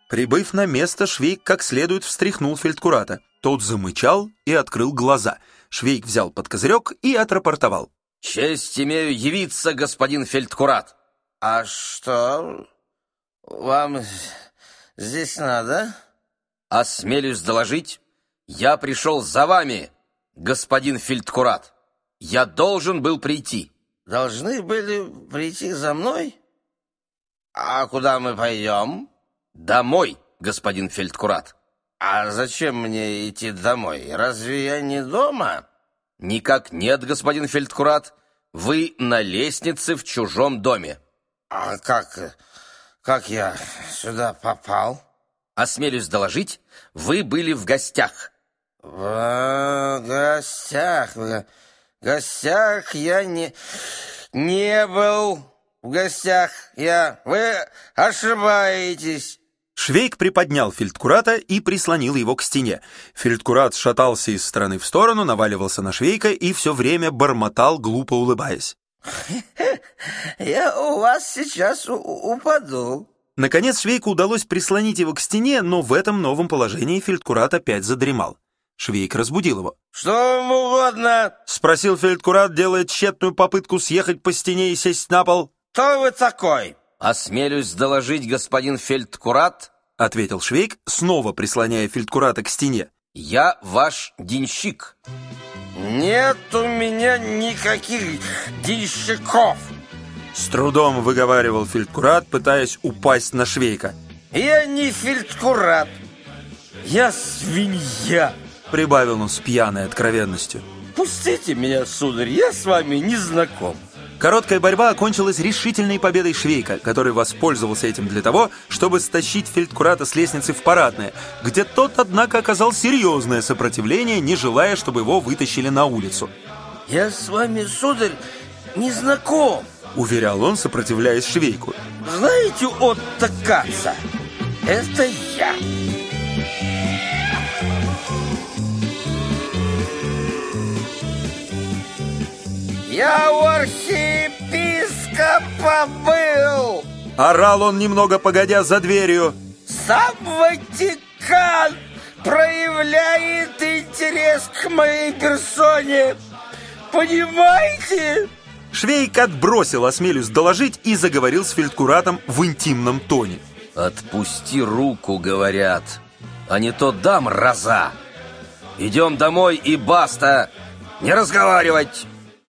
Прибыв на место, Швейк как следует встряхнул фельдкурата. Тот замычал и открыл глаза. Швейк взял под козырек и отрапортовал. «Честь имею явиться, господин фельдкурат». «А что вам здесь надо?» «Осмелюсь доложить, я пришел за вами, господин фельдкурат. Я должен был прийти». «Должны были прийти за мной? А куда мы пойдем?» «Домой, господин фельдкурат». «А зачем мне идти домой? Разве я не дома?» «Никак нет, господин фельдкурат. Вы на лестнице в чужом доме». «А как я сюда попал?» «Осмелюсь доложить, вы были в гостях». «В гостях я не был. В гостях я. Вы ошибаетесь». Швейк приподнял фельдкурата и прислонил его к стене. Фельдкурат шатался из стороны в сторону, наваливался на Швейка и все время бормотал, глупо улыбаясь. «Я у вас сейчас упаду». Наконец Швейку удалось прислонить его к стене, но в этом новом положении фельдкурат опять задремал. Швейк разбудил его. «Что вам угодно?» — спросил фельдкурат, делая тщетную попытку съехать по стене и сесть на пол. «Кто вы такой?» «Осмелюсь доложить, господин фельдкурат», — ответил Швейк, снова прислоняя фельдкурата к стене. «Я ваш денщик». «Нет у меня никаких денщиков», — с трудом выговаривал фельдкурат, пытаясь упасть на Швейка. «Я не фельдкурат, я свинья», — прибавил он с пьяной откровенностью. «Пустите меня, сударь, я с вами не знаком». Короткая борьба окончилась решительной победой Швейка, который воспользовался этим для того, чтобы стащить фельдкурата с лестницы в парадное, где тот, однако, оказал серьезное сопротивление, не желая, чтобы его вытащили на улицу. «Я с вами, сударь, не знаком», — уверял он, сопротивляясь Швейку. «Знаете Отто Каца? Это я». «Я у архиепископа был!» — орал он немного погодя за дверью. «Сам Ватикан проявляет интерес к моей персоне! Понимаете?» Швейк отбросил, осмелюсь доложить, и заговорил с фельдкуратом в интимном тоне. «Отпусти руку, говорят, а не то дам раза. Идем домой и баста, не разговаривать!»